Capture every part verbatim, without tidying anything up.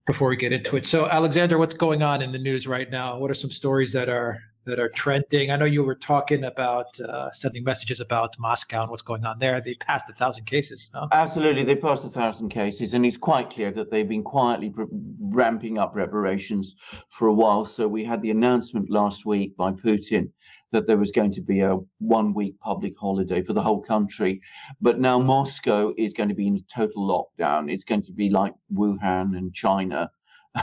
before we get into it. So, Alexander, what's going on in the news right now? What are some stories that are that are trending? I know you were talking about uh, sending messages about Moscow and what's going on there. They passed a thousand cases. Huh? Absolutely, they passed a thousand cases, and it's quite clear that they've been quietly ramping up preparations for a while. So we had the announcement last week by Putin that there was going to be a one-week public holiday for the whole country. But now Moscow is going to be in total lockdown. It's going to be like Wuhan and China.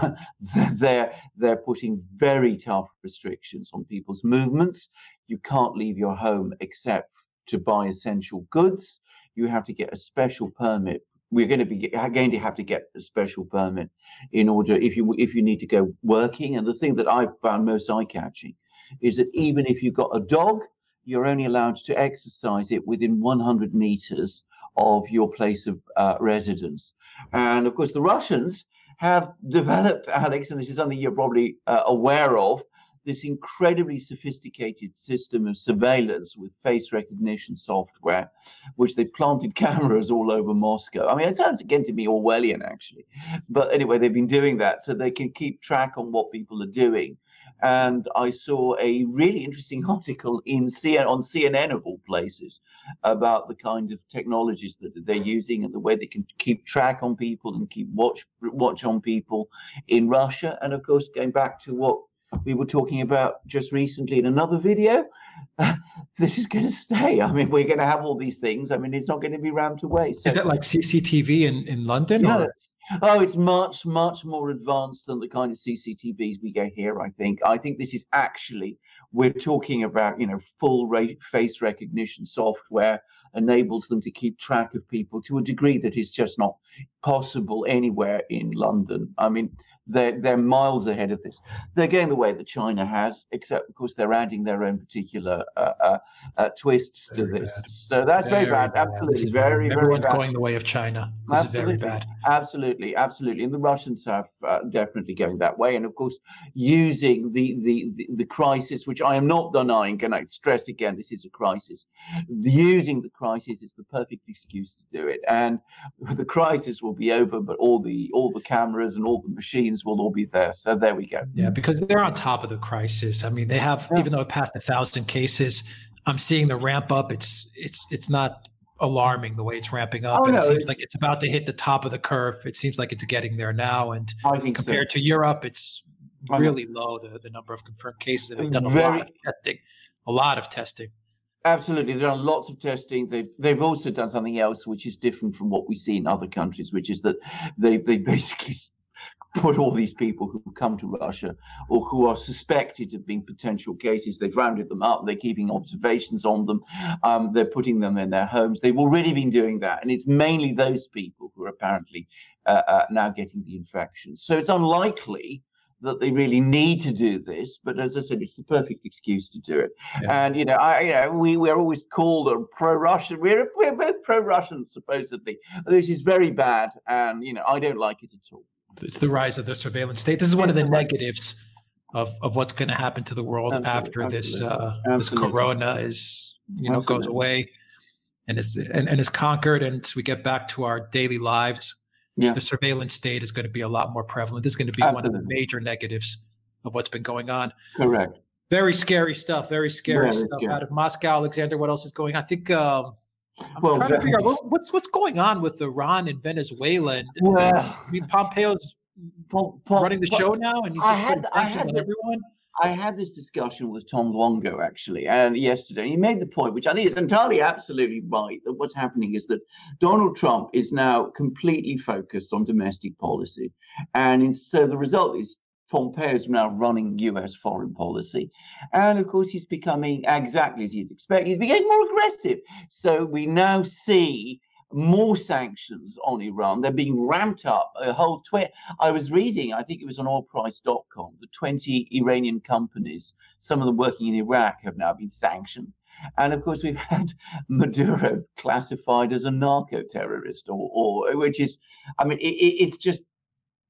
they're they're putting very tough restrictions on people's movements. You can't leave your home except to buy essential goods. You have to get a special permit. We're going to be going to have to get a special permit in order if you if you need to go working. And the thing that I found most eye-catching is that even if you've got a dog, you're only allowed to exercise it within one hundred meters of your place of uh, residence. And of course, the Russians have developed, Alex, and this is something you're probably uh, aware of, this incredibly sophisticated system of surveillance with face recognition software, which they planted cameras all over Moscow. I mean, it sounds again to me Orwellian, actually. But anyway, they've been doing that so they can keep track on what people are doing. And I saw a really interesting article in C N N, on C N N of all places, about the kind of technologies that they're using and the way they can keep track on people and keep watch watch on people in Russia. And of course, going back to what we were talking about just recently in another video, uh, this is going to stay. I mean, we're going to have all these things. I mean, it's not going to be ramped away. So, is that like C C T V in, in London? Yeah. Or? Oh, it's much, much more advanced than the kind of C C T Vs we get here, I think. I think this is actually, we're talking about, you know, full rate face recognition software enables them to keep track of people to a degree that is just not possible anywhere in London. I mean, they're, they're miles ahead of this. They're going the way that China has, except, of course, they're adding their own particular uh, uh, uh, twists very to this. Bad. So that's very, very bad. bad. Absolutely. Very, very, Everyone's very bad. going the way of China. This absolutely. is very bad. Absolutely. Absolutely. And the Russians are uh, definitely going that way. And, of course, using the, the, the, the crisis, which I am not denying, and I stress again, this is a crisis. The, using the crisis is the perfect excuse to do it. And the crisis will be over, but all the all the cameras and all the machines will all be there. So there we go. Yeah, because they're on top of the crisis. I mean, they have, yeah. even though it passed a thousand cases, I'm seeing the ramp up. It's it's it's not alarming the way it's ramping up. Oh, and no, it seems it's, like it's about to hit the top of the curve. It seems like it's getting there now. And I think compared so. to Europe, it's really low, the, the number of confirmed cases. And they've done a Very, lot of testing, a lot of testing. Absolutely. They've done lots of testing. They've, they've also done something else, which is different from what we see in other countries, which is that they, they basically put all these people who come to Russia or who are suspected of being potential cases, they've rounded them up, they're keeping observations on them, um, they're putting them in their homes. They've already been doing that. And it's mainly those people who are apparently uh, uh, now getting the infection. So it's unlikely that they really need to do this, but as I said, it's the perfect excuse to do it. Yeah. And you know, I, you know, we we're always called a pro-Russian. We're we're both pro-Russians supposedly. This is very bad, and you know, I don't like it at all. It's the rise of the surveillance state. This is one of the negatives of of what's going to happen to the world absolutely, after absolutely. this uh, this corona is you know absolutely. goes away and is and, and is conquered, and we get back to our daily lives. Yeah. The surveillance state is going to be a lot more prevalent. This is going to be Absolutely. one of the major negatives of what's been going on. Correct. Very scary stuff. Very scary very stuff scary. out of Moscow. Alexander, what else is going on? I think um, I'm well, trying to figure out what, what's what's going on with Iran and Venezuela. And, well, I mean, Pompeo's Paul, Paul, running the Paul, show now, and he's just putting sanctions on the, everyone. I had this discussion with Tom Longo, actually, and yesterday. He made the point, which I think is entirely absolutely right, that what's happening is that Donald Trump is now completely focused on domestic policy. And in, so the result is Pompeo is now running U S foreign policy. And of course, he's becoming exactly as you'd expect. He's becoming more aggressive. So we now see more sanctions on Iran. They're being ramped up. A whole twi- I was reading, I think it was on oil price dot com, the twenty Iranian companies, some of them working in Iraq, have now been sanctioned. And of course, we've had Maduro classified as a narco-terrorist, or, or which is, I mean, it, it's just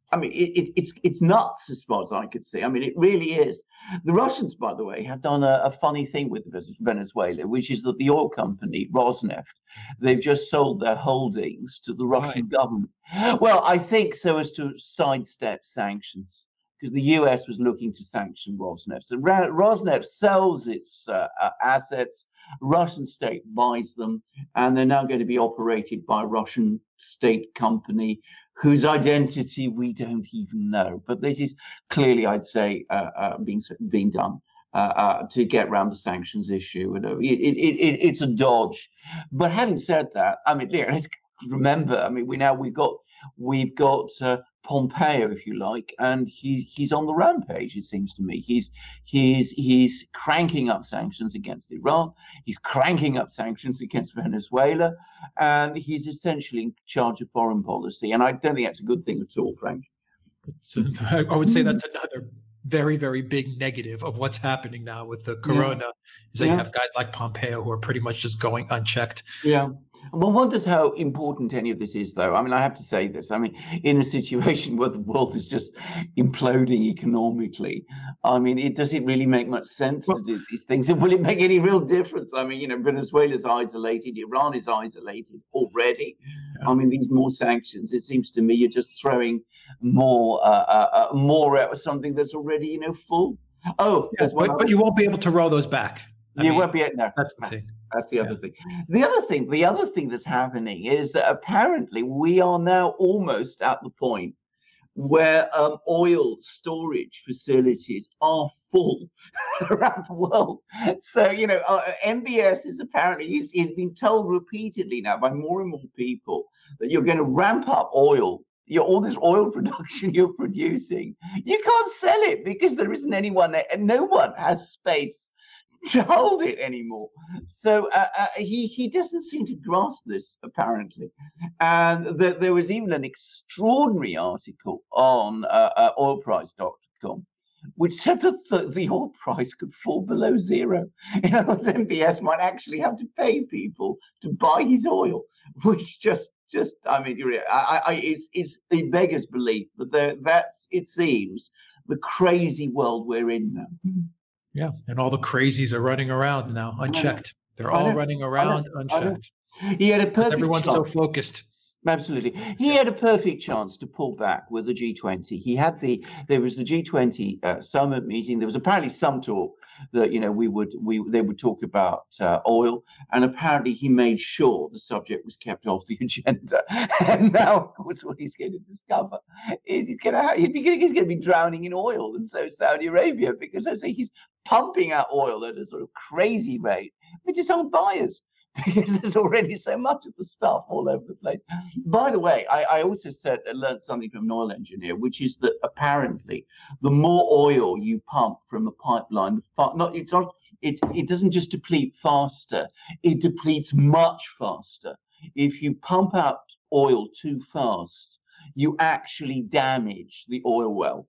I mean, it, it, it's it's nuts as far as I could see. I mean, it really is. The Russians, by the way, have done a, a funny thing with Venezuela, which is that the oil company Rosneft, they've just sold their holdings to the Russian Right. government. Well, I think so as to sidestep sanctions, because the U S was looking to sanction Rosneft. So Rosneft sells its uh, uh, assets, Russian state buys them, and they're now going to be operated by a Russian state company whose identity we don't even know. But this is clearly, I'd say, uh, uh, being being done uh, uh, to get around the sanctions issue. You know, it, it, it, it's a dodge. But having said that, I mean, let's remember. I mean, we now we've got we've got uh, Pompeo, if you like, and he's he's on the rampage. It seems to me he's he's he's cranking up sanctions against Iran. He's cranking up sanctions against Venezuela, and he's essentially in charge of foreign policy. And I don't think that's a good thing at all, Frank. So I would say that's another very, very big negative of what's happening now with the corona, yeah. is that yeah. you have guys like Pompeo who are pretty much just going unchecked. Yeah. One wonders how important any of this is, though. I mean, I have to say this. I mean, in a situation where the world is just imploding economically, I mean, it does it really make much sense well, to do these things? And will it make any real difference? I mean, you know, Venezuela's isolated, Iran is isolated already. Yeah. I mean, these more sanctions, it seems to me you're just throwing more, uh, uh, more at something that's already, you know, full. Oh, yeah, but, but you won't be able to roll those back. I you mean, won't be able, no. That's the thing. That's the other yeah. thing. The other thing, the other thing that's happening is that apparently we are now almost at the point where um, oil storage facilities are full around the world. So, you know, uh, M B S is apparently, he's, he's been told repeatedly now by more and more people that you're going to ramp up oil. You're, all this oil production you're producing, you can't sell it because there isn't anyone there, and no one has space to hold it anymore. So uh, uh, he he doesn't seem to grasp this, apparently. And the, there was even an extraordinary article on uh, uh, oil price dot com which said that the, the oil price could fall below zero. In other words, M B S might actually have to pay people to buy his oil, which just just I mean, I, I, it's it's it beggars belief, but that's, it seems, the crazy world we're in now. Yeah, and all the crazies are running around now, unchecked. They're all running around unchecked. He had a perfect Everyone's chance. so focused. Absolutely. He had a perfect chance to pull back with the G twenty. He had the, there was the G twenty uh, summit meeting. There was apparently some talk that, you know, we would, we, they would talk about uh, oil. And apparently he made sure the subject was kept off the agenda. And now, of course, what he's going to discover is he's going to, he's, he's going to be drowning in oil. And so Saudi Arabia, because I say he's pumping out oil at a sort of crazy rate. They just aren't buyers, because there's already so much of the stuff all over the place. By the way, I, I also said I learned something from an oil engineer, which is that apparently the more oil you pump from a pipeline, the far, not it's not it it doesn't just deplete faster, it depletes much faster. If you pump out oil too fast, you actually damage the oil well.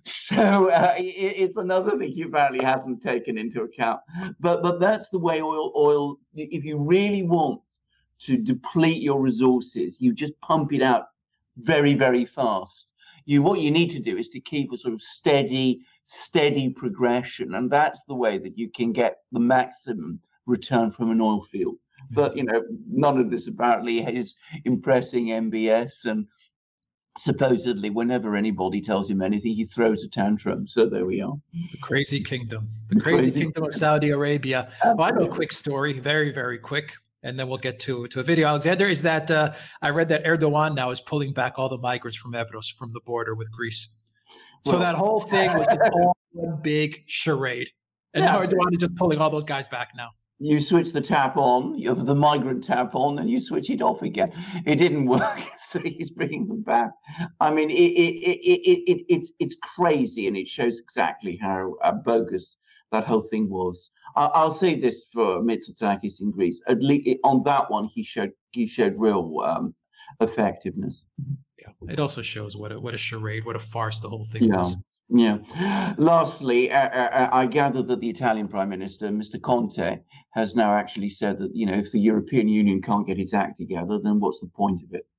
So uh, it, it's another thing he apparently hasn't taken into account. But but that's the way oil oil. If you really want to deplete your resources, you just pump it out very very fast. You what you need to do is to keep a sort of steady steady progression, and that's the way that you can get the maximum return from an oil field. But you know, none of this apparently is impressing M B S, and supposedly whenever anybody tells him anything, he throws a tantrum. So there we are. The crazy kingdom, the crazy, crazy kingdom of Saudi Arabia. Well, I know a quick story, very, very quick, and then we'll get to, to a video. Alexander, is that uh, I read that Erdogan now is pulling back all the migrants from Evros, from the border with Greece. So well, that whole thing was just all one big charade. And yeah, now Erdogan is just pulling all those guys back now. You switch the tap on, you have the migrant tap on, and you switch it off again. It didn't work, so he's bringing them back. I mean, it, it, it, it, it, it's it's crazy, and it shows exactly how uh, bogus that whole thing was. I, I'll say this for Mitsotakis in Greece. At least on that one, he showed he showed real um, effectiveness. Yeah, it also shows what a what a charade, what a farce the whole thing yeah. was. Yeah. Lastly, uh, uh, I gather that the Italian Prime Minister, Mister Conte, has now actually said that, you know, if the European Union can't get its act together, then what's the point of it?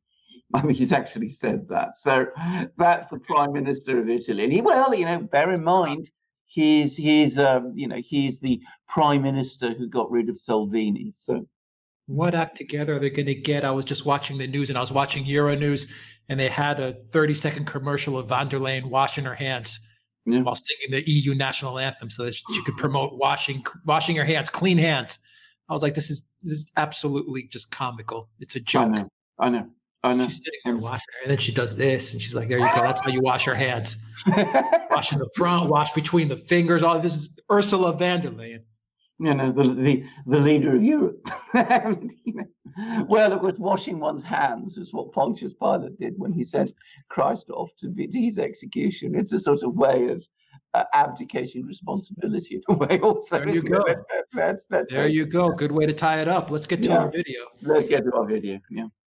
I mean, he's actually said that. So that's the Prime Minister of Italy. And he, well, you know, bear in mind, he's he's um, you know, he's the Prime Minister who got rid of Salvini. So what act together they're going to get? I was just watching the news, and I was watching Euronews, and they had a thirty second commercial of von der Leyen washing her hands yeah. while singing the E U national anthem, so that she could promote washing washing her hands, clean hands. I was like, this is this is absolutely just comical. It's a joke. I know. I know. I know. She's sitting there washing her, and then she does this, and she's like, there you go. That's how you wash your hands. Wash in the front, wash between the fingers. All this is Ursula von der Leyen. You know, the the, the leader of Europe. You know. Well, of course, washing one's hands is what Pontius Pilate did when he sent Christ off to, be, to his execution. It's a sort of way of uh, abdicating responsibility in a way also. There you go. That's, that's there you go. Good way to tie it up. Let's get to yeah. our video. Let's get to our video. Yeah.